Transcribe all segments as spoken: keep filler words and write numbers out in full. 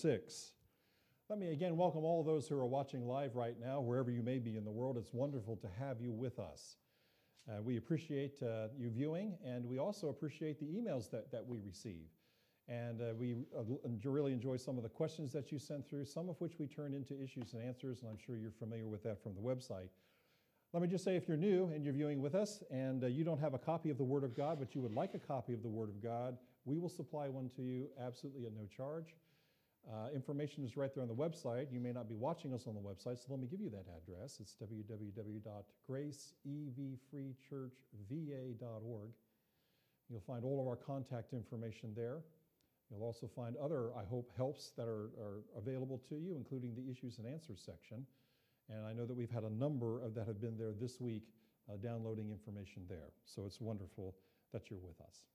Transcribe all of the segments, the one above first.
six. Let me again welcome all those who are watching live right now, wherever you may be in the world. It's wonderful to have you with us. Uh, we appreciate uh, you viewing, and we also appreciate the emails that, that we receive. And uh, we uh, really enjoy some of the questions that you sent through, some of which we turn into issues and answers, and I'm sure you're familiar with that from the website. Let me just say, if you're new and you're viewing with us and uh, you don't have a copy of the Word of God, but you would like a copy of the Word of God, we will supply one to you absolutely at no charge. Uh, information is right there on the website. You may not be watching us on the website, so let me give you that address. It's w w w dot grace e v free church v a dot org. You'll find all of our contact information there. You'll also find other, I hope, helps that are, are available to you, including the issues and answers section. And I know that we've had a number of that have been there this week, uh, downloading information there. So it's wonderful that you're with us.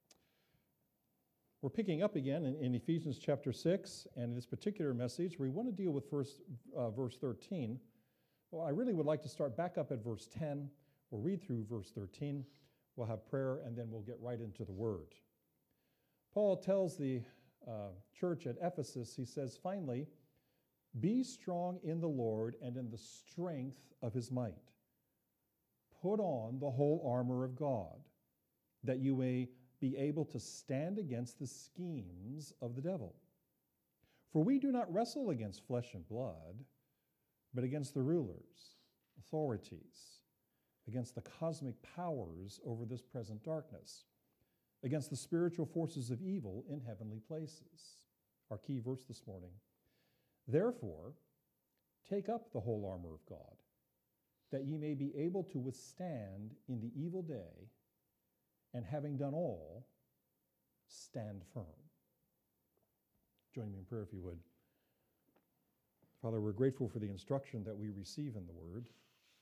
We're picking up again in, in Ephesians chapter six, and in this particular message, we want to deal with first, uh, verse thirteen. Well, I really would like to start back up at verse ten. We'll read through verse thirteen. We'll have prayer, and then we'll get right into the word. Paul tells the uh, church at Ephesus, he says, finally, be strong in the Lord and in the strength of his might. Put on the whole armor of God, that you may be able to stand against the schemes of the devil. For we do not wrestle against flesh and blood, but against the rulers, authorities, against the cosmic powers over this present darkness, against the spiritual forces of evil in heavenly places. Our key verse this morning. Therefore, take up the whole armor of God, that ye may be able to withstand in the evil day, and having done all, stand firm. Join me in prayer if you would. Father, we're grateful for the instruction that we receive in the Word.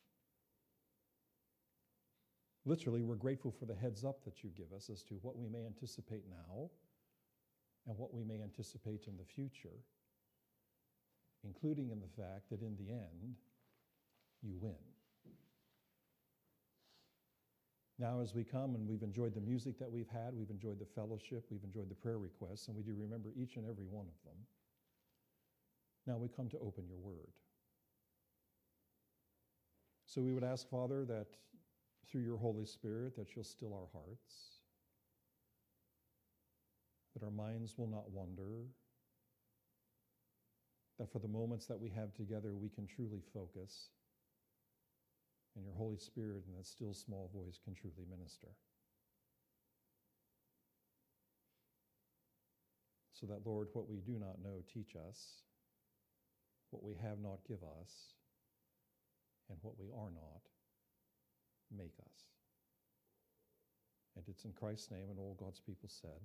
Literally, we're grateful for the heads up that you give us as to what we may anticipate now and what we may anticipate in the future, including in the fact that in the end, you win. Now, as we come and we've enjoyed the music that we've had, we've enjoyed the fellowship, we've enjoyed the prayer requests, and we do remember each and every one of them. Now we come to open your word. So we would ask, Father, that through your Holy Spirit, that you'll still our hearts, that our minds will not wander, that for the moments that we have together, we can truly focus, and your Holy Spirit and that still small voice can truly minister. So that, Lord, what we do not know, teach us. What we have not, give us. And what we are not, make us. And it's in Christ's name, and all God's people said,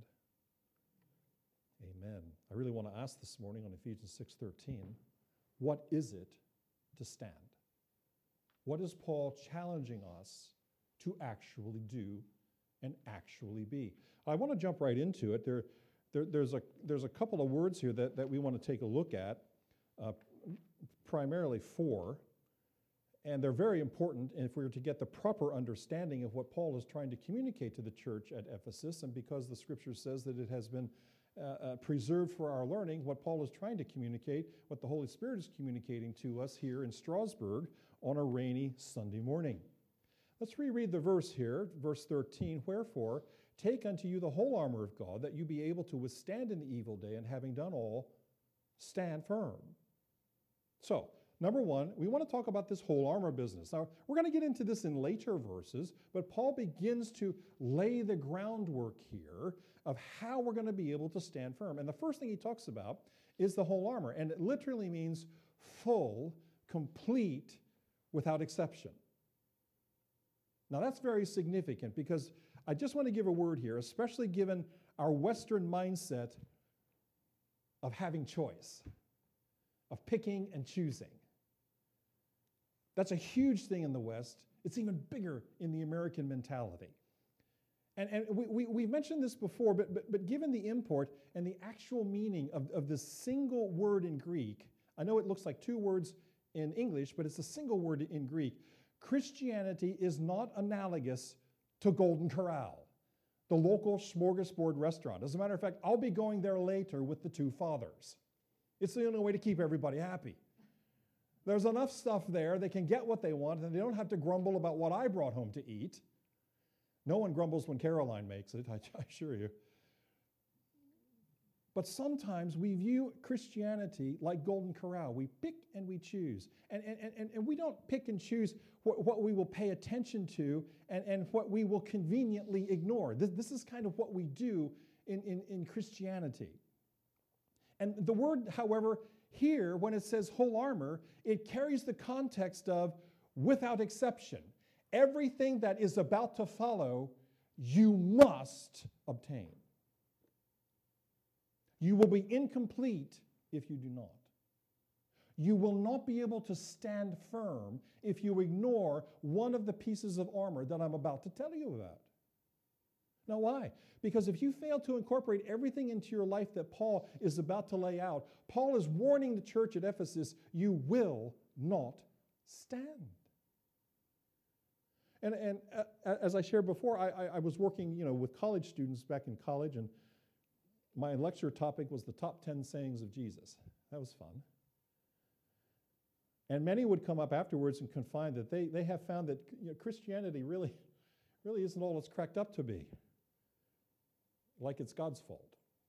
amen. I really want to ask this morning on Ephesians six thirteen, what is it to stand? What is Paul challenging us to actually do and actually be? I want to jump right into it. There, there, there's, a, there's a couple of words here that, that we want to take a look at, uh, primarily four, and they're very important if we were to get the proper understanding of what Paul is trying to communicate to the church at Ephesus, and because the scripture says that it has been uh, uh, preserved for our learning, what Paul is trying to communicate, what the Holy Spirit is communicating to us here in Strasbourg on a rainy Sunday morning. Let's reread the verse here, verse thirteen. Wherefore, take unto you the whole armor of God, that you be able to withstand in the evil day, and having done all, stand firm. So, number one, we want to talk about this whole armor business. Now, we're going to get into this in later verses, but Paul begins to lay the groundwork here of how we're going to be able to stand firm. And the first thing he talks about is the whole armor, and it literally means full, complete, without exception. Now, that's very significant because I just want to give a word here, especially given our Western mindset of having choice, of picking and choosing. That's a huge thing in the West. It's even bigger in the American mentality. And, and we, we, we've mentioned this before, but, but, but given the import and the actual meaning of, of this single word in Greek, I know it looks like two words in English, but it's a single word in Greek. Christianity is not analogous to Golden Corral, the local smorgasbord restaurant. As a matter of fact, I'll be going there later with the two fathers. It's the only way to keep everybody happy. There's enough stuff there, they can get what they want, and they don't have to grumble about what I brought home to eat. No one grumbles when Caroline makes it, I, I assure you. But sometimes we view Christianity like Golden Corral. We pick and we choose. And, and, and, and we don't pick and choose what, what we will pay attention to and, and what we will conveniently ignore. This, this is kind of what we do in, in, in Christianity. And the word, however, here, when it says whole armor, it carries the context of without exception. Everything that is about to follow, you must obtain. You will be incomplete if you do not. You will not be able to stand firm if you ignore one of the pieces of armor that I'm about to tell you about. Now, why? Because if you fail to incorporate everything into your life that Paul is about to lay out, Paul is warning the church at Ephesus, you will not stand. And, and uh, as I shared before, I, I, I was working, you know, with college students back in college, and my lecture topic was the top ten sayings of Jesus. That was fun. And many would come up afterwards and confide that they, they have found that, you know, Christianity really, really isn't all it's cracked up to be. Like it's God's fault.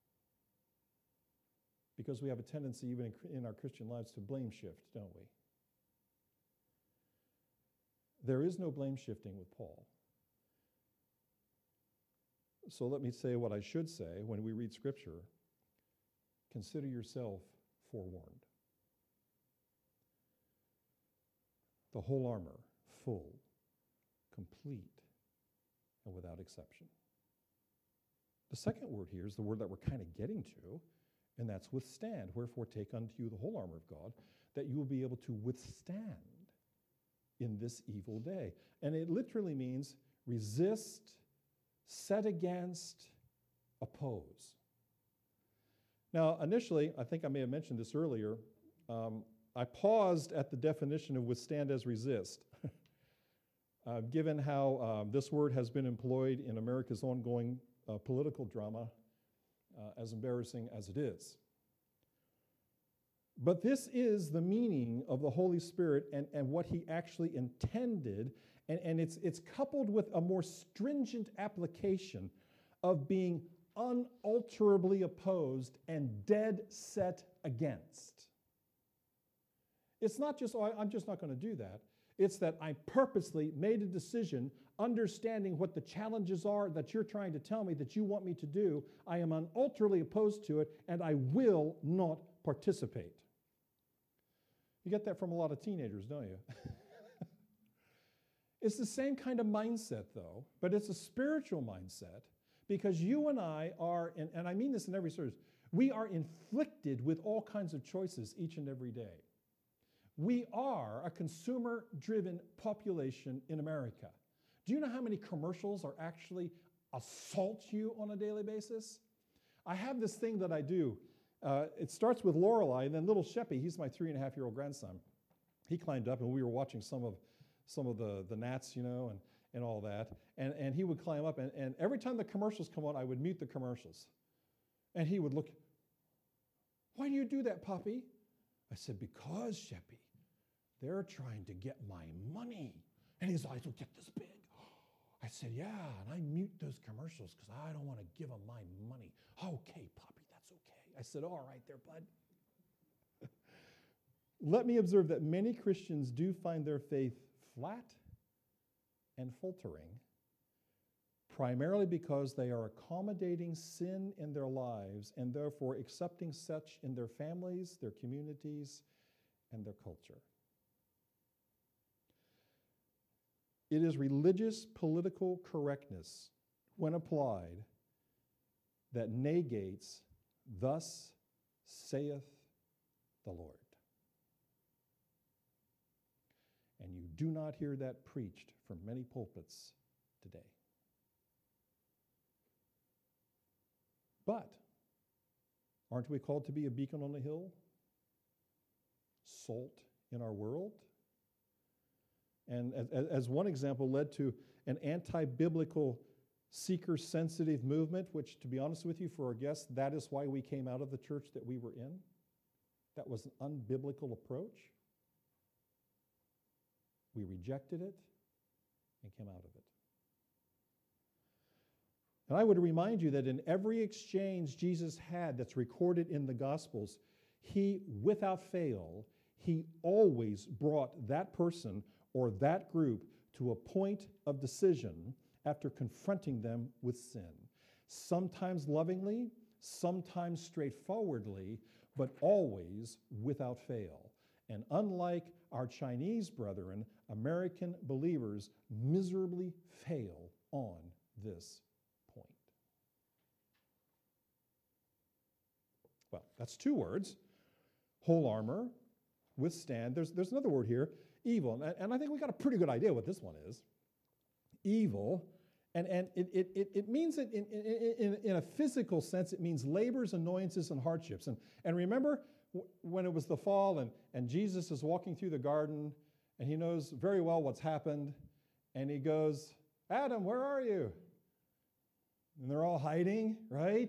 Because we have a tendency, even in, in our Christian lives, to blame shift, don't we? There is no blame shifting with Paul. So let me say what I should say when we read Scripture. Consider yourself forewarned. The whole armor, full, complete, and without exception. The second word here is the word that we're kind of getting to, and that's withstand. Wherefore take unto you the whole armor of God, that you will be able to withstand in this evil day. And it literally means resist, set against, oppose. Now, initially, I think I may have mentioned this earlier, um, I paused at the definition of withstand as resist, uh, given how um, this word has been employed in America's ongoing uh, political drama, uh, as embarrassing as it is. But this is the meaning of the Holy Spirit and, and what he actually intended, and, and it's, it's coupled with a more stringent application of being unalterably opposed and dead set against. It's not just, oh, I'm just not going to do that. It's that I purposely made a decision, understanding what the challenges are that you're trying to tell me that you want me to do. I am unalterably opposed to it, and I will not participate. You get that from a lot of teenagers, don't you? It's the same kind of mindset, though, but it's a spiritual mindset, because you and I are, and, and I mean this in every service, we are inflicted with all kinds of choices each and every day. We are a consumer-driven population in America. Do you know how many commercials are actually assault you on a daily basis? I have this thing that I do. Uh, it starts with Lorelei, and then little Sheppy, he's my three and a half year old grandson. He climbed up, and we were watching some of some of the, the gnats, you know, and, and all that. And, and he would climb up, and, and every time the commercials come on, I would mute the commercials. And he would look, why do you do that, Poppy? I said, because, Sheppy, they're trying to get my money. And his eyes would get this big. I said, yeah, and I mute those commercials because I don't want to give them my money. Okay, Poppy, that's okay. I said, all right there, bud. Let me observe that many Christians do find their faith flat and faltering, primarily because they are accommodating sin in their lives and therefore accepting such in their families, their communities, and their culture. It is religious political correctness, when applied, that negates, thus saith the Lord. And you do not hear that preached from many pulpits today. But aren't we called to be a beacon on the hill? Salt in our world? And as, as one example led to an anti-biblical seeker-sensitive movement, which, to be honest with you, for our guests, that is why we came out of the church that we were in. that was an unbiblical approach. We rejected it and came out of it. And I would remind you that in every exchange Jesus had that's recorded in the Gospels, he, without fail, he always brought that person or that group to a point of decision after confronting them with sin. Sometimes lovingly, sometimes straightforwardly, but always without fail. And unlike our Chinese brethren, American believers miserably fail on this point. Well, that's two words. Whole armor, withstand. There's, there's another word here, evil. And, and I think we got a pretty good idea what this one is. Evil. And, and it, it, it, it means it in, in, in, in a physical sense, it means labors, annoyances, and hardships. And, and remember w- when it was the fall and, and Jesus is walking through the garden and he knows very well what's happened. And he goes, Adam, where are you? And they're all hiding, right?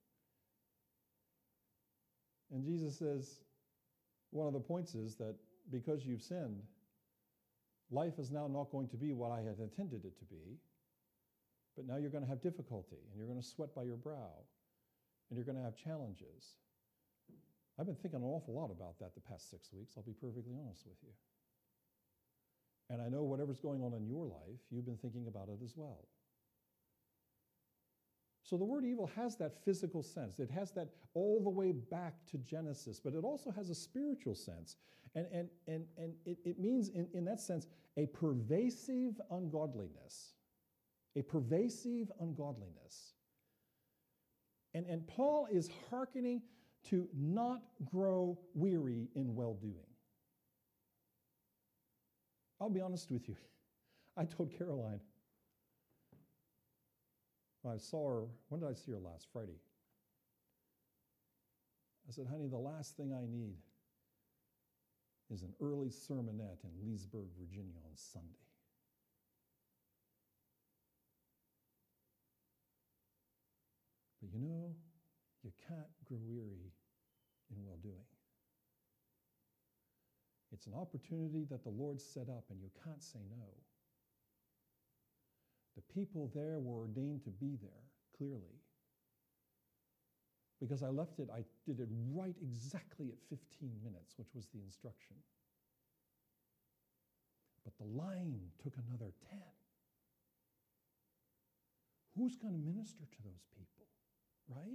And Jesus says, one of the points is that because you've sinned, life is now not going to be what I had intended it to be. But now you're going to have difficulty, and you're going to sweat by your brow, and you're going to have challenges. I've been thinking an awful lot about that the past six weeks, I'll be perfectly honest with you. And I know whatever's going on in your life, you've been thinking about it as well. So the word evil has that physical sense. It has that all the way back to Genesis, but it also has a spiritual sense. And, and, and, and it, it means, in, in that sense, a pervasive ungodliness. A pervasive ungodliness. And, and Paul is hearkening to not grow weary in well-doing. I'll be honest with you. I told Caroline, I saw her, when did I see her last? Friday. I said, honey, the last thing I need is an early sermonette in Leesburg, Virginia on Sunday. But you know, you can't grow weary in well-doing. It's an opportunity that the Lord set up, and you can't say no. The people there were ordained to be there, clearly. Because I left it, I did it right exactly at fifteen minutes, which was the instruction. But the line took another ten. Who's going to minister to those people, right?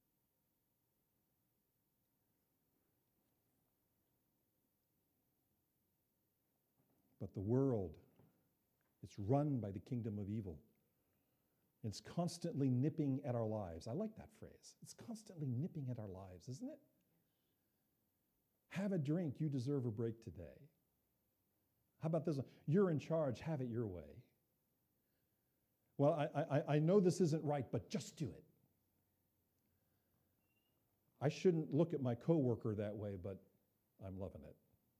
But the world, it's run by the kingdom of evil. It's constantly nipping at our lives. I like that phrase. It's constantly nipping at our lives, isn't it? Have a drink, you deserve a break today. How about this one? You're in charge, have it your way. Well, I, I, I know this isn't right, but just do it. I shouldn't look at my coworker that way, but I'm loving it.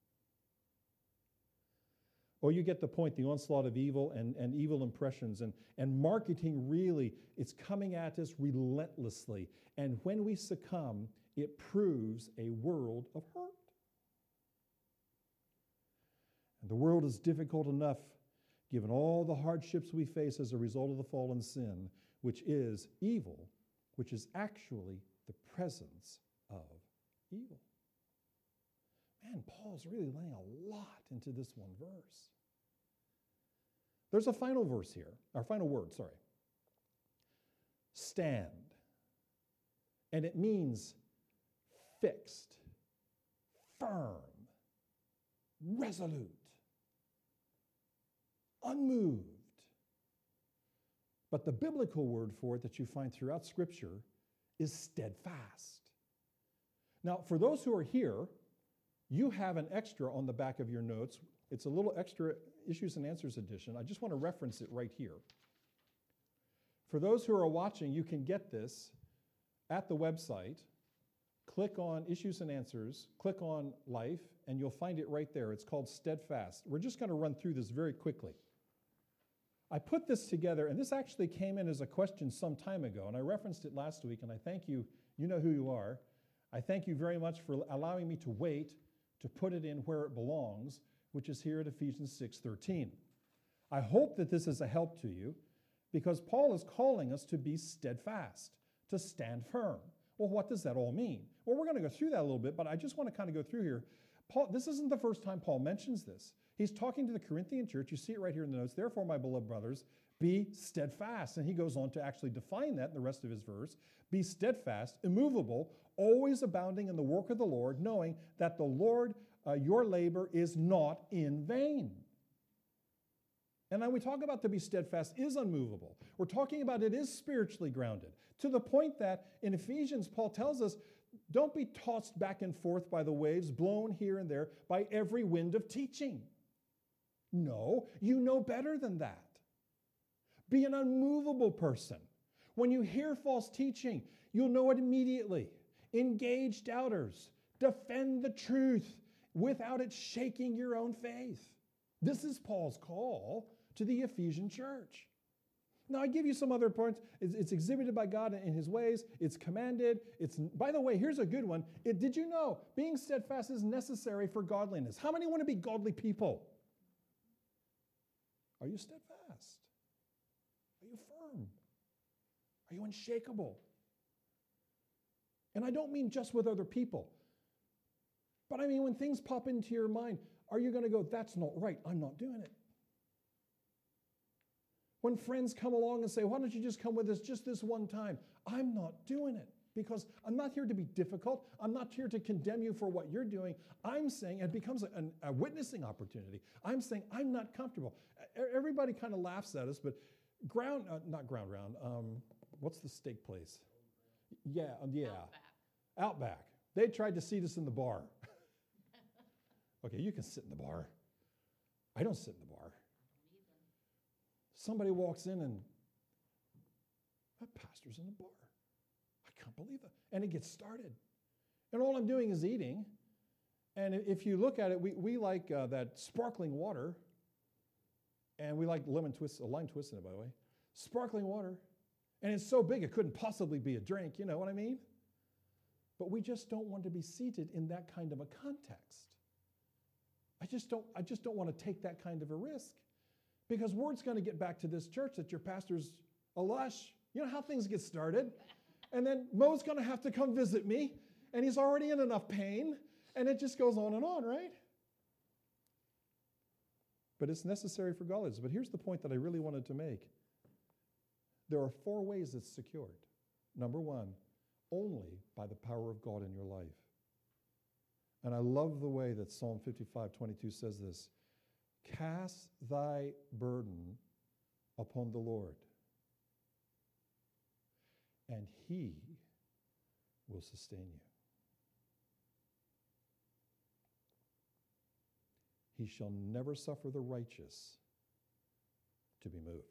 Or you get the point, the onslaught of evil and, and evil impressions. And, and marketing really, it's coming at us relentlessly. And when we succumb, it proves a world of hurt. And the world is difficult enough, given all the hardships we face as a result of the fallen sin, which is evil, which is actually the presence of evil. Man, Paul's really laying a lot into this one verse. There's a final verse here, or final word, sorry. Stand. And it means fixed, firm, resolute, unmoved. But the biblical word for it that you find throughout Scripture is steadfast. Now, for those who are here, you have an extra on the back of your notes. It's a little extra issues and answers edition. I just want to reference it right here. For those who are watching, you can get this at the website. Click on issues and answers, click on life, and you'll find it right there. It's called Steadfast. We're just going to run through this very quickly. I put this together, and this actually came in as a question some time ago, and I referenced it last week, and I thank you. You know who you are. I thank you very much for allowing me to wait to put it in where it belongs, which is here at Ephesians six thirteen. I hope that this is a help to you, because Paul is calling us to be steadfast, to stand firm. Well, what does that all mean? Well, we're going to go through that a little bit, but I just want to kind of go through here. Paul, this isn't the first time Paul mentions this. He's talking to the Corinthian church. You see it right here in the notes. Therefore, my beloved brothers, be steadfast. And he goes on to actually define that in the rest of his verse. Be steadfast, immovable, always abounding in the work of the Lord, knowing that the Lord, uh, your labor is not in vain. And then we talk about to be steadfast is unmovable. We're talking about it is spiritually grounded, to the point that in Ephesians, Paul tells us, don't be tossed back and forth by the waves, blown here and there by every wind of teaching. No, you know better than that. Be an unmovable person. When you hear false teaching, you'll know it immediately. Engage doubters. Defend the truth without it shaking your own faith. This is Paul's call to the Ephesian church. Now, I give you some other points. It's, it's exhibited by God in his ways. It's commanded. It's, by the way, here's a good one. It, did you know being steadfast is necessary for godliness? How many want to be godly people? Are you steadfast? Are you firm? Are you unshakable? And I don't mean just with other people, but I mean when things pop into your mind, are you going to go, that's not right, I'm not doing it? When friends come along and say, why don't you just come with us just this one time? I'm not doing it, because I'm not here to be difficult. I'm not here to condemn you for what you're doing. I'm saying, it becomes a, a witnessing opportunity. I'm saying I'm not comfortable. Everybody kind of laughs at us, but ground, uh, not ground round, um, what's the steak place? Yeah, um, yeah. Outback. Outback. They tried to seat us in the bar. Okay, you can sit in the bar. I don't sit in the bar. Somebody walks in and, that pastor's in the bar. I can't believe it. And it gets started. And all I'm doing is eating. And if you look at it, we, we like uh, that sparkling water. And we like lemon twist, a lime twist in it, by the way. Sparkling water. And it's so big it couldn't possibly be a drink, you know what I mean? But we just don't want to be seated in that kind of a context. I just don't, I just don't want to take that kind of a risk. Because word's going to get back to this church that your pastor's a lush. You know how things get started? And then Mo's going to have to come visit me, and he's already in enough pain, and it just goes on and on, right? But it's necessary for godliness. But here's the point that I really wanted to make. There are four ways it's secured. Number one, only by the power of God in your life. And I love the way that Psalm fifty-five twenty-two says this. Cast thy burden upon the Lord, and he will sustain you. He shall never suffer the righteous to be moved.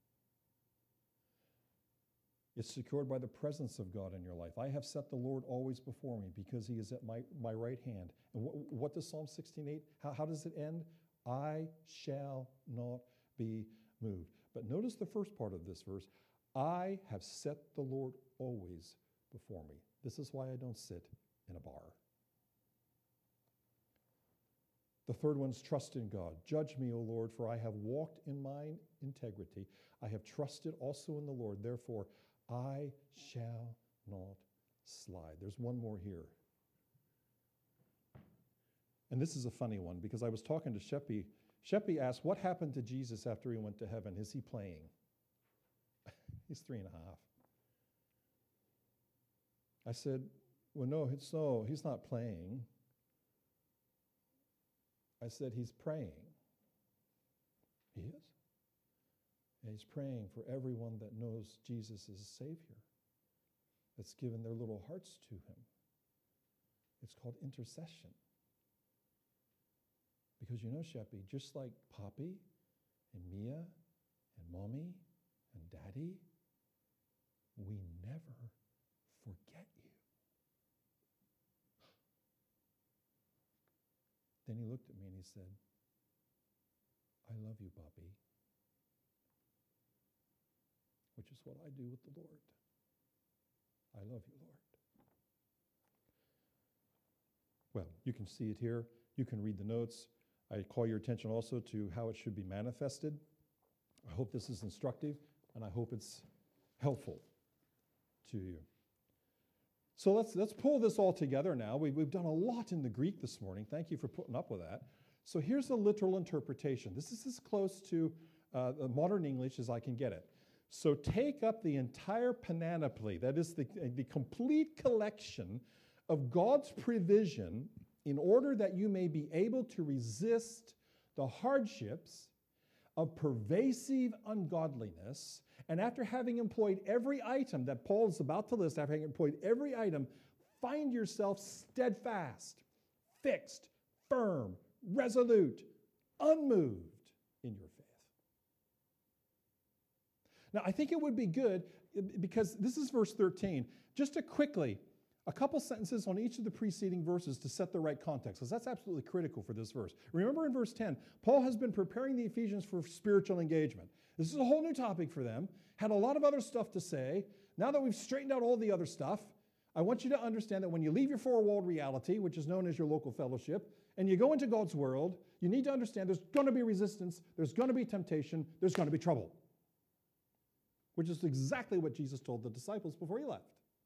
It's secured by the presence of God in your life. I have set the Lord always before me because he is at my, my right hand. And what, what does Psalm sixteen eight, how, how does it end? I shall not be moved. But notice the first part of this verse. I have set the Lord always before me. This is why I don't sit in a bar. The third one's trust in God. Judge me, O Lord, for I have walked in mine integrity. I have trusted also in the Lord. Therefore, I shall not slide. There's one more here. And this is a funny one because I was talking to Sheppy. Sheppy asked, what happened to Jesus after he went to heaven? Is he playing? He's three and a half. I said, well, no, it's no, he's not playing. I said, he's praying. He is. And he's praying for everyone that knows Jesus is a Savior, that's given their little hearts to him. It's called intercession. Because you know, Sheppy, just like Poppy and Mia and Mommy and Daddy, we never forget you. Then he looked at me and he said, I love you, Poppy. Which is what I do with the Lord. I love you, Lord. Well, you can see it here. You can read the notes. I call your attention also to how it should be manifested. I hope this is instructive, and I hope it's helpful to you. So let's let's pull this all together now. We, we've done a lot in the Greek this morning. Thank you for putting up with that. So here's a literal interpretation. This is as close to uh, the modern English as I can get it. So take up the entire panoply, that is the, the complete collection of God's provision in order that you may be able to resist the hardships of pervasive ungodliness. And after having employed every item that Paul is about to list, after having employed every item, find yourself steadfast, fixed, firm, resolute, unmoved in your faith. Now, I think it would be good, because this is verse thirteen, just to quickly, a couple sentences on each of the preceding verses to set the right context, because that's absolutely critical for this verse. Remember in verse ten, Paul has been preparing the Ephesians for spiritual engagement. This is a whole new topic for them, had a lot of other stuff to say. Now that we've straightened out all the other stuff, I want you to understand that when you leave your four-walled reality, which is known as your local fellowship, and you go into God's world, you need to understand there's going to be resistance, there's going to be temptation, there's going to be trouble, which is exactly what Jesus told the disciples before he left.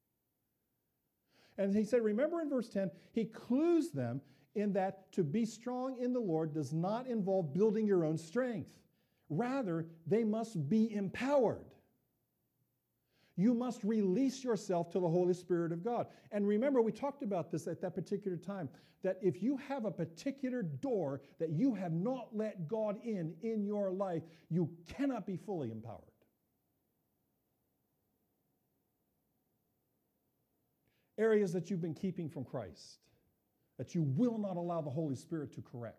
And he said, remember in verse ten, he clues them in that to be strong in the Lord does not involve building your own strength. Rather, they must be empowered. You must release yourself to the Holy Spirit of God. And remember, we talked about this at that particular time, that if you have a particular door that you have not let God in in your life, you cannot be fully empowered. Areas that you've been keeping from Christ, that you will not allow the Holy Spirit to correct.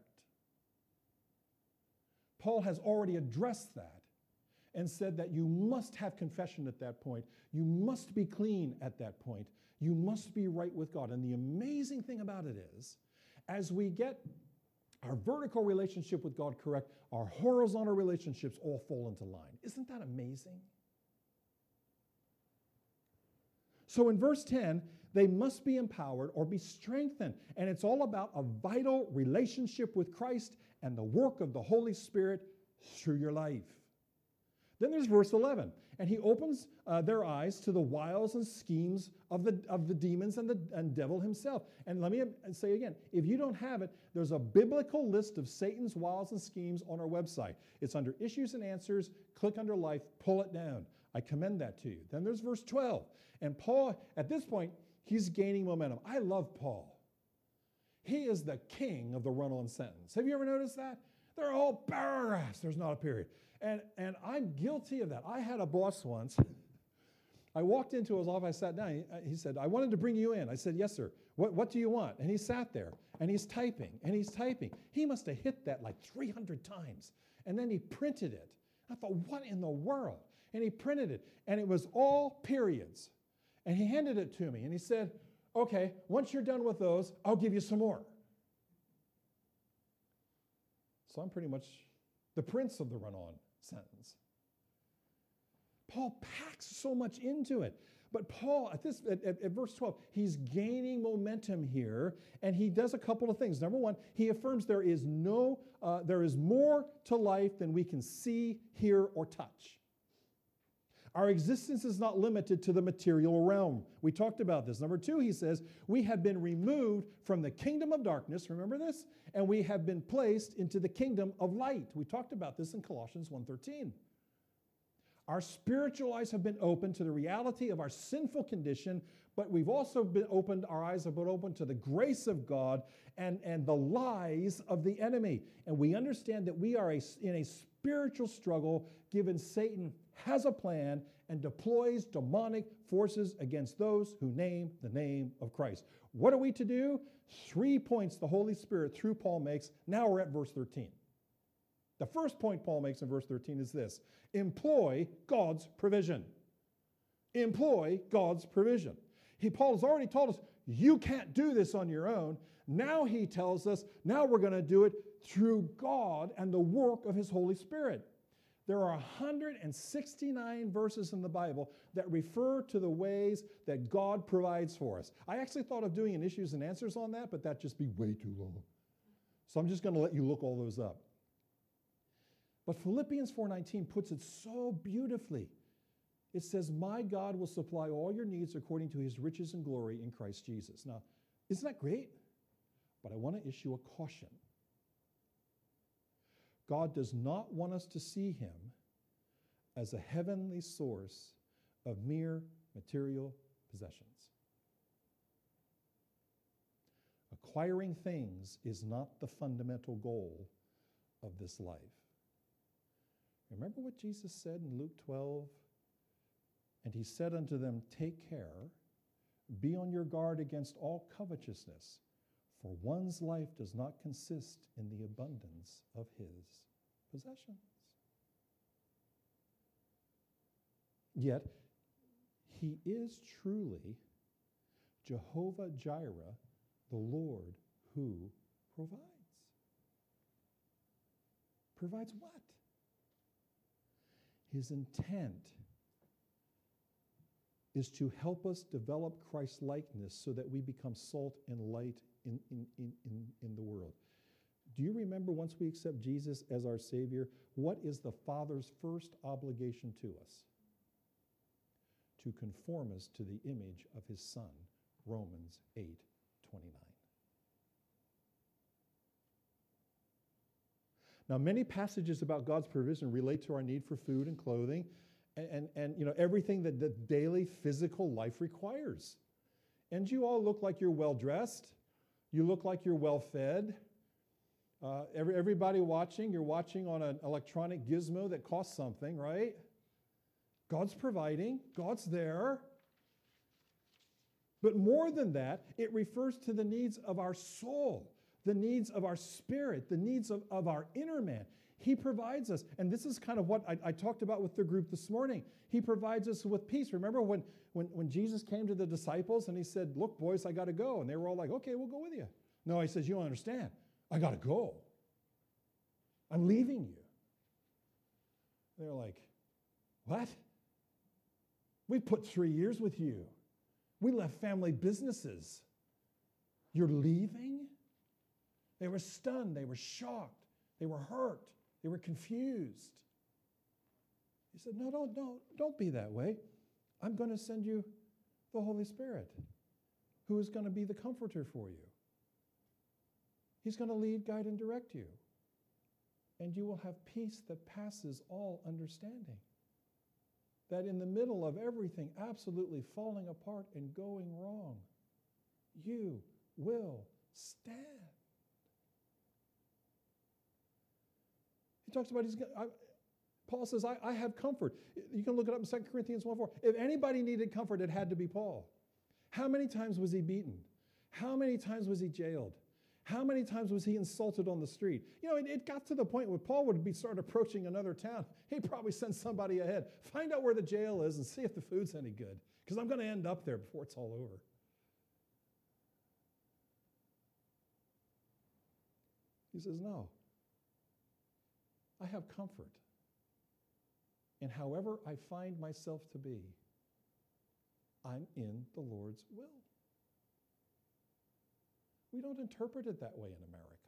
Paul has already addressed that and said that you must have confession at that point. You must be clean at that point. You must be right with God. And the amazing thing about it is, as we get our vertical relationship with God correct, our horizontal relationships all fall into line. Isn't that amazing? So in verse ten, they must be empowered or be strengthened. And it's all about a vital relationship with Christ and the work of the Holy Spirit through your life. Then there's verse eleven. And he opens uh, their eyes to the wiles and schemes of the, of the demons and the and devil himself. And let me say again, if you don't have it, there's a biblical list of Satan's wiles and schemes on our website. It's under Issues and Answers. Click under Life. Pull it down. I commend that to you. Then there's verse twelve. And Paul, at this point, he's gaining momentum. I love Paul. He is the king of the run-on sentence. Have you ever noticed that? They're all paragraphs. There's not a period. And, and I'm guilty of that. I had a boss once. I walked into his office, I sat down. He, he said, I wanted to bring you in. I said, yes, sir. What, what do you want? And he sat there, and he's typing, and he's typing. He must have hit that like three hundred times. And then he printed it. I thought, what in the world? And he printed it, and it was all periods. And he handed it to me, and he said, okay, once you're done with those, I'll give you some more. So I'm pretty much the prince of the run-on sentence. Paul packs so much into it. But Paul, at this at, at, at verse twelve, he's gaining momentum here, and he does a couple of things. Number one, he affirms there is no, uh, there is more to life than we can see, hear, or touch. Our existence is not limited to the material realm. We talked about this. Number two, he says, we have been removed from the kingdom of darkness, remember this? And we have been placed into the kingdom of light. We talked about this in Colossians one thirteen. Our spiritual eyes have been opened to the reality of our sinful condition, but we've also been opened, our eyes have been opened to the grace of God and, and the lies of the enemy. And we understand that we are a, in a spiritual struggle, given Satan has a plan and deploys demonic forces against those who name the name of Christ. What are we to do? Three points the Holy Spirit through Paul makes. Now we're at verse thirteen. The first point Paul makes in verse thirteen is this: employ God's provision. Employ God's provision. He, Paul has already told us, you can't do this on your own. Now he tells us, now we're going to do it through God and the work of his Holy Spirit. There are one hundred sixty-nine verses in the Bible that refer to the ways that God provides for us. I actually thought of doing an issues and answers on that, but that'd just be way too long. So I'm just going to let you look all those up. But Philippians four nineteen puts it so beautifully. It says, my God will supply all your needs according to his riches and glory in Christ Jesus. Now, isn't that great? But I want to issue a caution. God does not want us to see him as a heavenly source of mere material possessions. Acquiring things is not the fundamental goal of this life. Remember what Jesus said in Luke twelve? And he said unto them, take care, be on your guard against all covetousness, for one's life does not consist in the abundance of his possessions. Yet, he is truly Jehovah Jireh, the Lord who provides. Provides what? His intent is to help us develop Christ-likeness so that we become salt and light in, in, in, in, in the world. Do you remember once we accept Jesus as our Savior, what is the Father's first obligation to us? To conform us to the image of his Son, Romans eight twenty-nine. Now, many passages about God's provision relate to our need for food and clothing and, and, and you know, everything that the daily physical life requires. And you all look like you're well-dressed. You look like you're well-fed. Uh, every, everybody watching, you're watching on an electronic gizmo that costs something, right? God's providing. God's there. But more than that, it refers to the needs of our soul, the needs of our spirit, the needs of, of our inner man. He provides us. And this is kind of what I, I talked about with the group this morning. He provides us with peace. Remember when, when, when Jesus came to the disciples and he said, look, boys, I got to go. And they were all like, okay, we'll go with you. No, he says, you don't understand. I got to go. I'm leaving you. They're like, what? We put three years with you. We left family businesses. You're leaving? They were stunned. They were shocked. They were hurt. They were confused. He said, no, don't, don't, don't be that way. I'm going to send you the Holy Spirit, who is going to be the comforter for you. He's going to lead, guide, and direct you. And you will have peace that passes all understanding. That in the middle of everything absolutely falling apart and going wrong, you will stand. He talks about, he's. I, Paul says, I, I have comfort. You can look it up in Second Corinthians one four. If anybody needed comfort, it had to be Paul. How many times was he beaten? How many times was he jailed? How many times was he insulted on the street? You know, it, it got to the point where Paul would be start approaching another town. He'd probably send somebody ahead. Find out where the jail is and see if the food's any good, because I'm going to end up there before it's all over. He says, no. I have comfort. And however I find myself to be, I'm in the Lord's will. We don't interpret it that way in America.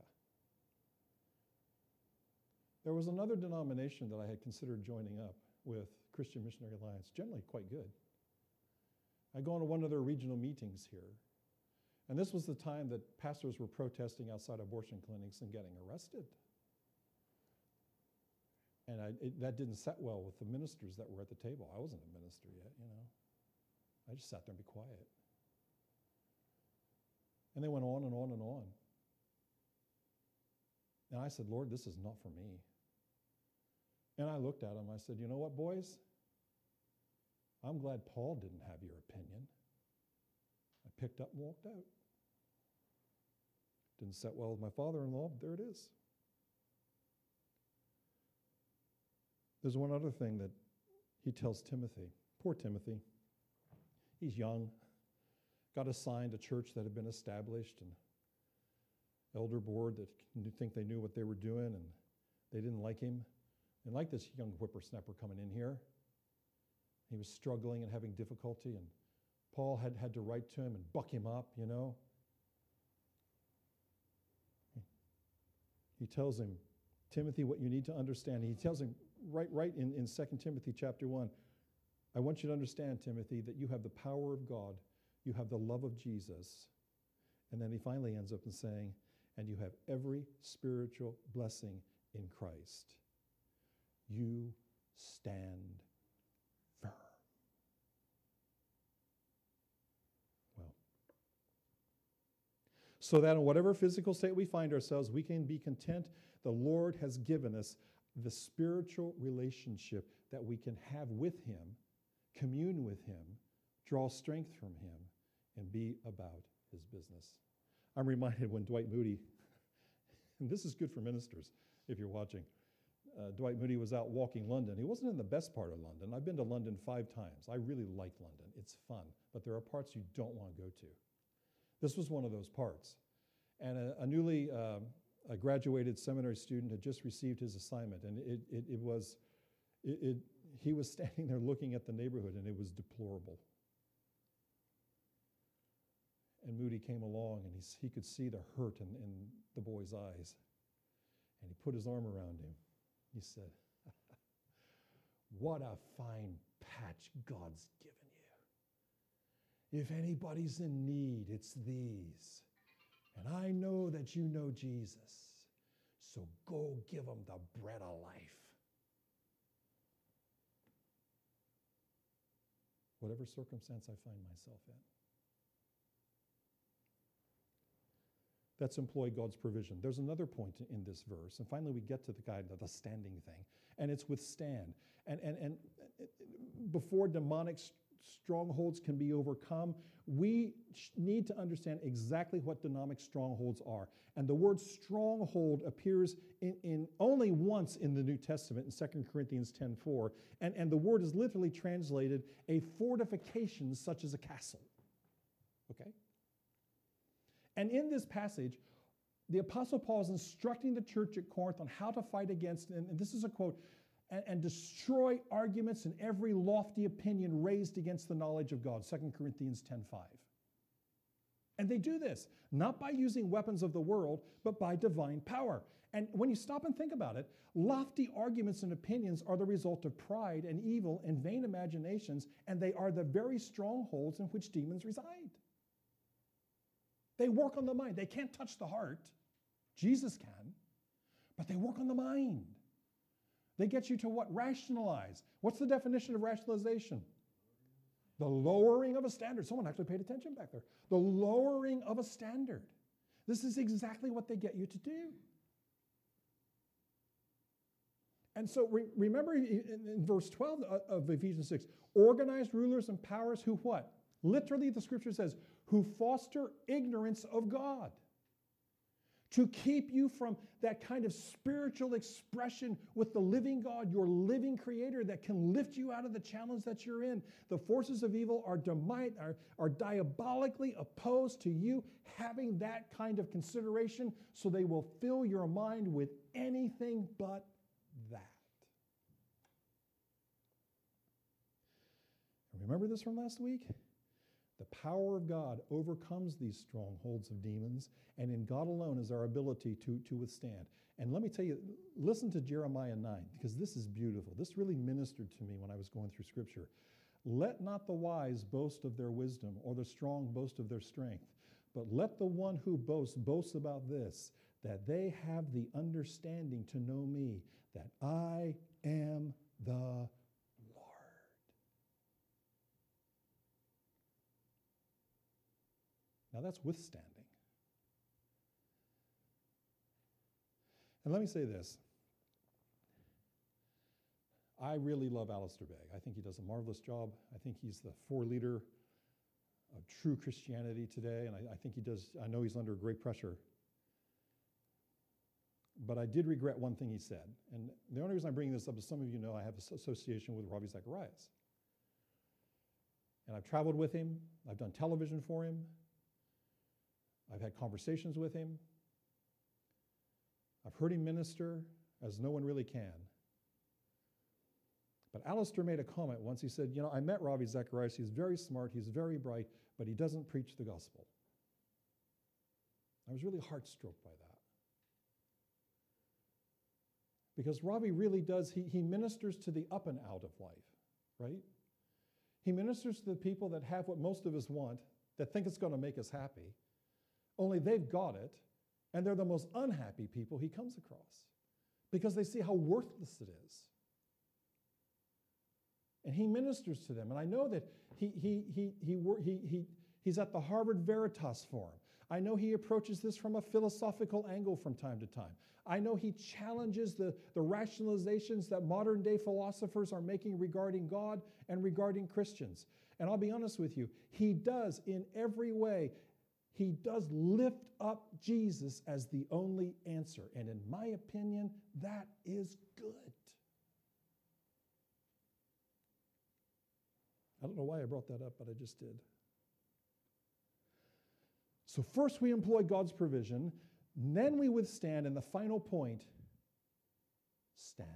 There was another denomination that I had considered joining up with, Christian Missionary Alliance, generally quite good. I go to one of their regional meetings here, and this was the time that pastors were protesting outside abortion clinics and getting arrested. And I, it, that didn't set well with the ministers that were at the table. I wasn't a minister yet, you know. I just sat there and be quiet. And they went on and on and on. And I said, Lord, this is not for me. And I looked at them. I said, you know what, boys? I'm glad Paul didn't have your opinion. I picked up and walked out. Didn't set well with my father-in-law, but there it is. There's one other thing that he tells Timothy. Poor Timothy. He's young. Got assigned a church that had been established, and elder board that think they knew what they were doing, and they didn't like him. And like this young whippersnapper coming in here, he was struggling and having difficulty, and Paul had, had to write to him and buck him up, you know. He tells him, Timothy, what you need to understand. He tells him right, right in, in Second Timothy chapter one, I want you to understand, Timothy, that you have the power of God, you have the love of Jesus. And then he finally ends up in saying, and you have every spiritual blessing in Christ. You stand firm. Well, so that in whatever physical state we find ourselves, we can be content. The Lord has given us the spiritual relationship that we can have with him, commune with him, draw strength from him, and be about his business. I'm reminded when Dwight Moody, and this is good for ministers if you're watching, uh, Dwight Moody was out walking London. He wasn't in the best part of London. I've been to London five times. I really like London. It's fun, but there are parts you don't want to go to. This was one of those parts. And a, a newly um, a graduated seminary student had just received his assignment, and it, it, it was, it, it, he was standing there looking at the neighborhood, and it was deplorable. And Moody came along, and he, he could see the hurt in, in the boy's eyes. And he put his arm around him. He said, what a fine patch God's given you. If anybody's in need, it's these. And I know that you know Jesus. So go give them the bread of life. Whatever circumstance I find myself in. That's employ God's provision. There's another point in this verse, and finally we get to the kind of the standing thing, and it's withstand. And, and, and before demonic strongholds can be overcome, we need to understand exactly what demonic strongholds are. And the word stronghold appears in, in only once in the New Testament, in Second Corinthians ten four, and, and the word is literally translated a fortification such as a castle. Okay? And in this passage, the Apostle Paul is instructing the church at Corinth on how to fight against, and, and this is a quote, and, and destroy arguments and every lofty opinion raised against the knowledge of God, Second Corinthians ten five. And they do this, not by using weapons of the world, but by divine power. And when you stop and think about it, lofty arguments and opinions are the result of pride and evil and vain imaginations, and they are the very strongholds in which demons reside. They work on the mind. They can't touch the heart. Jesus can. But they work on the mind. They get you to what? Rationalize. What's the definition of rationalization? The lowering of a standard. Someone actually paid attention back there. The lowering of a standard. This is exactly what they get you to do. And so re- remember in, in verse twelve of Ephesians six, organized rulers and powers who what? Literally the scripture says, who foster ignorance of God, to keep you from that kind of spiritual expression with the living God, your living creator that can lift you out of the challenge that you're in. The forces of evil are, demi- are, are diabolically opposed to you having that kind of consideration, so they will fill your mind with anything but that. And remember this from last week? The power of God overcomes these strongholds of demons, and in God alone is our ability to, to withstand. And let me tell you, listen to Jeremiah nine, because this is beautiful. This really ministered to me when I was going through Scripture. Let not the wise boast of their wisdom, or the strong boast of their strength, but let the one who boasts boast about this, that they have the understanding to know me, that I am the Now that's withstanding. And let me say this. I really love Alistair Begg. I think he does a marvelous job. I think he's the foreleader of true Christianity today, and I, I think he does, I know he's under great pressure. But I did regret one thing he said. And the only reason I'm bringing this up is some of you know I have an association with Ravi Zacharias. And I've traveled with him. I've done television for him. I've had conversations with him. I've heard him minister as no one really can. But Alistair made a comment once. He said, you know, I met Ravi Zacharias. He's very smart. He's very bright, but he doesn't preach the gospel. I was really heart-struck by that. Because Ravi really does, he, he ministers to the up and out of life, right? He ministers to the people that have what most of us want, that think it's going to make us happy, only they've got it, and they're the most unhappy people he comes across because they see how worthless it is. And he ministers to them. And I know that he, he, he, he, he, he, he's at the Harvard Veritas Forum. I know he approaches this from a philosophical angle from time to time. I know he challenges the, the rationalizations that modern day philosophers are making regarding God and regarding Christians. And I'll be honest with you, he does in every way, he does lift up Jesus as the only answer. And in my opinion, that is good. I don't know why I brought that up, but I just did. So first we employ God's provision, then we withstand, and the final point, stand.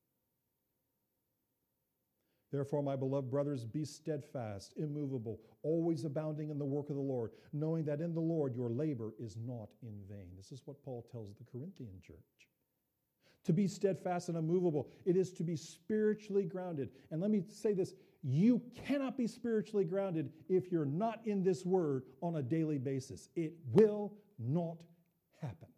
Therefore, my beloved brothers, be steadfast, immovable, always abounding in the work of the Lord, knowing that in the Lord your labor is not in vain. This is what Paul tells the Corinthian church. To be steadfast and immovable, it is to be spiritually grounded. And let me say this, you cannot be spiritually grounded if you're not in this word on a daily basis. It will not happen.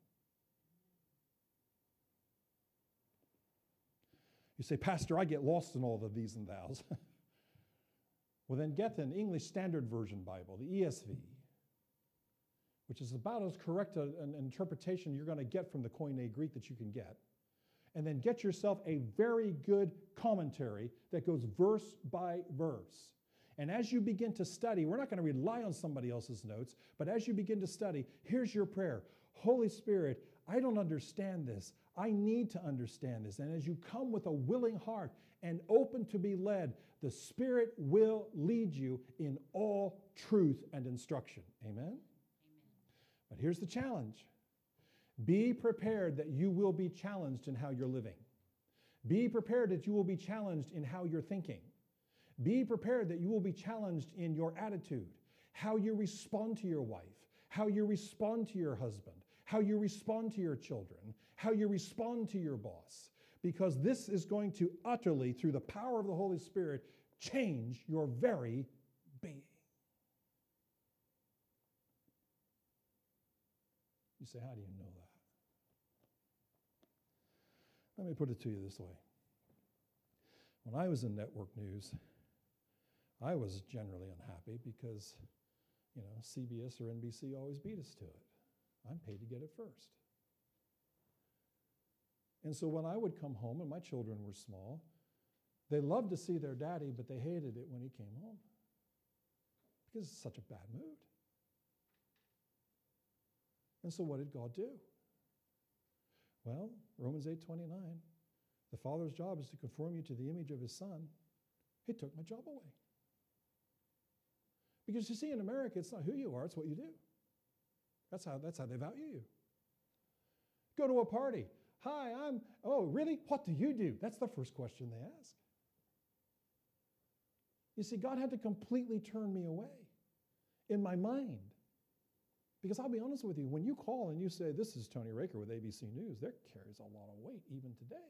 You say, Pastor, I get lost in all of these and thous. Well, then get an English Standard Version Bible, the E S V, which is about as correct a, an interpretation you're going to get from the Koine Greek that you can get. And then get yourself a very good commentary that goes verse by verse. And as you begin to study, we're not going to rely on somebody else's notes, but as you begin to study, here's your prayer. Holy Spirit, I don't understand this. I need to understand this. And as you come with a willing heart and open to be led, the Spirit will lead you in all truth and instruction. Amen? Amen. But here's the challenge. Be prepared that you will be challenged in how you're living. Be prepared that you will be challenged in how you're thinking. Be prepared that you will be challenged in your attitude, how you respond to your wife, how you respond to your husband, how you respond to your children, how you respond to your boss, because this is going to utterly, through the power of the Holy Spirit, change your very being. You say, how do you know that? Let me put it to you this way. When I was in network news, I was generally unhappy because, you know, C B S or N B C always beat us to it. I'm paid to get it first. And so when I would come home and my children were small, they loved to see their daddy, but they hated it when he came home because it's such a bad mood. And so what did God do? Well, Romans eight twenty-nine, the Father's job is to conform you to the image of his Son. He took my job away. Because you see, in America, it's not who you are, it's what you do. That's how, that's how they value you. Go to a party. Hi, I'm, oh, really? What do you do? That's the first question they ask. You see, God had to completely turn me away in my mind. Because I'll be honest with you, when you call and you say, this is Tony Raker with A B C News, that carries a lot of weight even today.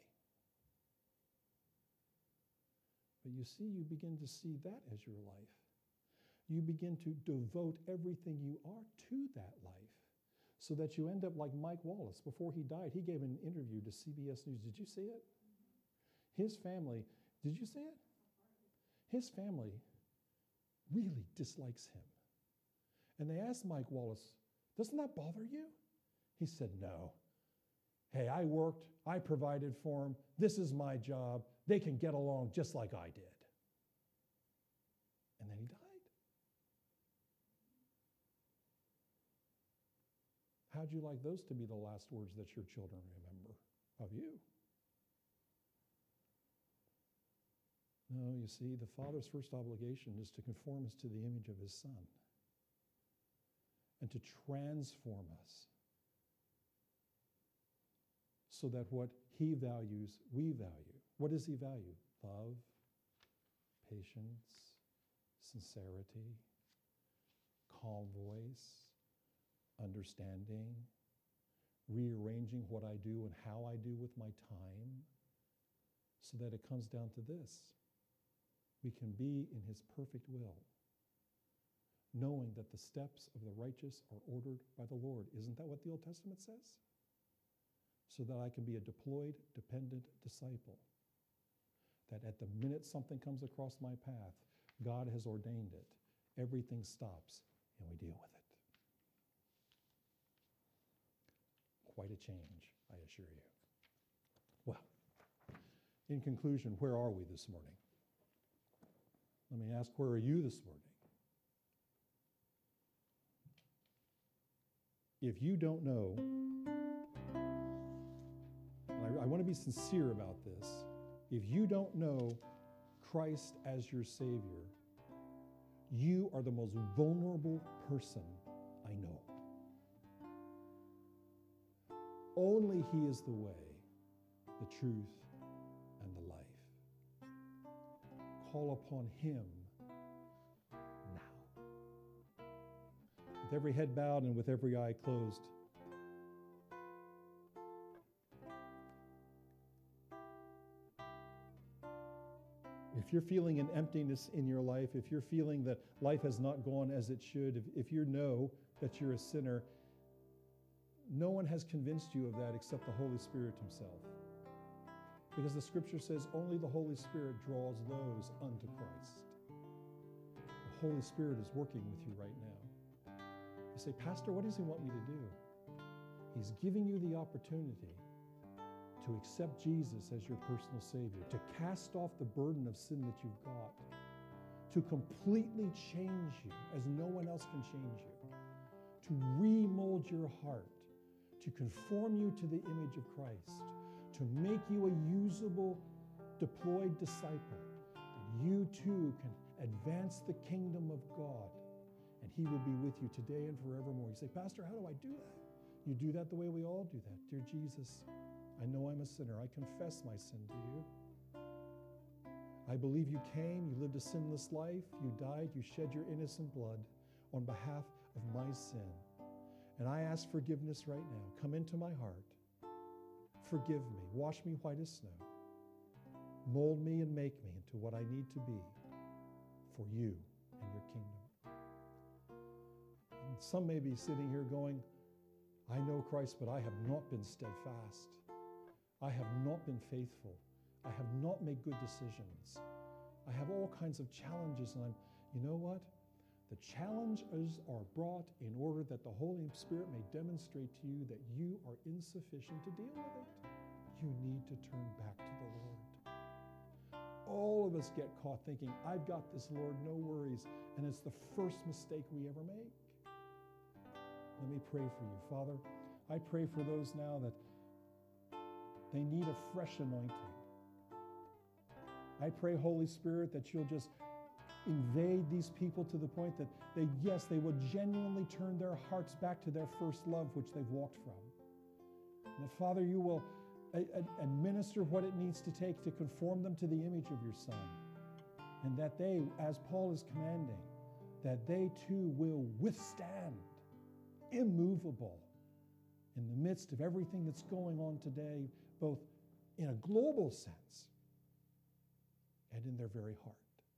But you see, you begin to see that as your life. You begin to devote everything you are to that life so that you end up like Mike Wallace. Before he died, he gave an interview to C B S News. Did you see it? His family, did you see it? His family really dislikes him. And they asked Mike Wallace, doesn't that bother you? He said, no. Hey, I worked, I provided for them, this is my job, they can get along just like I did. And then he died. How'd you like those to be the last words that your children remember of you? No, you see, the Father's first obligation is to conform us to the image of his Son and to transform us so that what he values, we value. What does he value? Love, patience, sincerity, calm voice, understanding, rearranging what I do and how I do with my time, so that it comes down to this. We can be in his perfect will, knowing that the steps of the righteous are ordered by the Lord. Isn't that what the Old Testament says? So that I can be a deployed, dependent disciple. That at the minute something comes across my path, God has ordained it. Everything stops, and we deal with it. Quite a change, I assure you. Well, in conclusion, where are we this morning? Let me ask, where are you this morning? If you don't know, and I, I want to be sincere about this, if you don't know Christ as your Savior, you are the most vulnerable person I know. Only he is the way, the truth, and the life. Call upon him now. With every head bowed and with every eye closed, if you're feeling an emptiness in your life, if you're feeling that life has not gone as it should, if, if you know that you're a sinner, no one has convinced you of that except the Holy Spirit himself. Because the scripture says only the Holy Spirit draws those unto Christ. The Holy Spirit is working with you right now. You say, Pastor, what does he want me to do? He's giving you the opportunity to accept Jesus as your personal Savior, to cast off the burden of sin that you've got, to completely change you as no one else can change you, to remold your heart, to conform you to the image of Christ, to make you a usable, deployed disciple, that you too can advance the kingdom of God, and he will be with you today and forevermore. You say, Pastor, how do I do that? You do that the way we all do that. Dear Jesus, I know I'm a sinner. I confess my sin to you. I believe you came, you lived a sinless life, you died, you shed your innocent blood on behalf of my sin. And I ask forgiveness right now. Come into my heart. Forgive me. Wash me white as snow. Mold me and make me into what I need to be for you and your kingdom. And some may be sitting here going, I know Christ, but I have not been steadfast. I have not been faithful. I have not made good decisions. I have all kinds of challenges, and I'm, you know what? The challenges are brought in order that the Holy Spirit may demonstrate to you that you are insufficient to deal with it. You need to turn back to the Lord. All of us get caught thinking, I've got this, Lord, no worries, and it's the first mistake we ever make. Let me pray for you. Father, I pray for those now that they need a fresh anointing. I pray, Holy Spirit, that you'll just invade these people to the point that they, yes, they will genuinely turn their hearts back to their first love, which they've walked from. And that, Father, you will a, a, administer what it needs to take to conform them to the image of your Son. And that they, as Paul is commanding, that they too will withstand, immovable, in the midst of everything that's going on today, both in a global sense and in their very heart.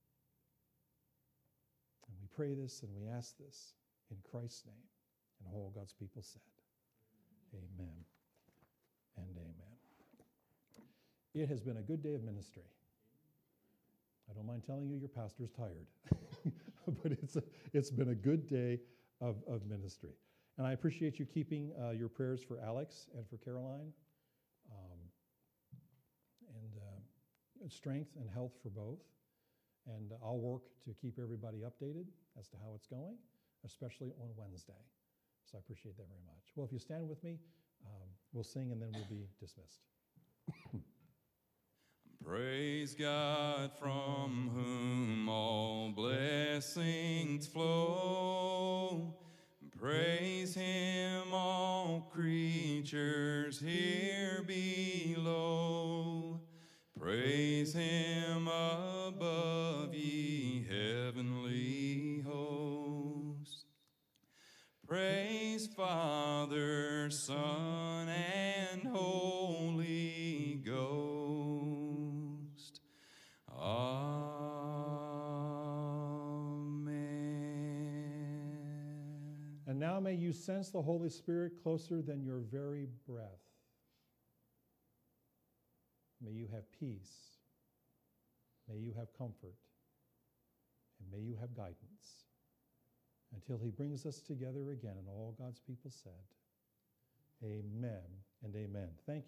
And we pray this and we ask this in Christ's name. And all God's people said, amen and amen. It has been a good day of ministry. I don't mind telling you your pastor's tired, but it's a, it's been a good day of, of ministry. And I appreciate you keeping uh, your prayers for Alex and for Caroline, um, and uh, strength and health for both. And uh, I'll work to keep everybody updated as to how it's going, especially on Wednesday. So I appreciate that very much. Well, if you stand with me, um, we'll sing and then we'll be dismissed. Praise God, from whom all blessings flow. Praise him, all creatures here below. Praise him above ye Father, Son, and Holy Ghost. Amen. And now may you sense the Holy Spirit closer than your very breath. May you have peace. May you have comfort. And may you have guidance until he brings us together again. And all God's people said, amen and amen. Thank you.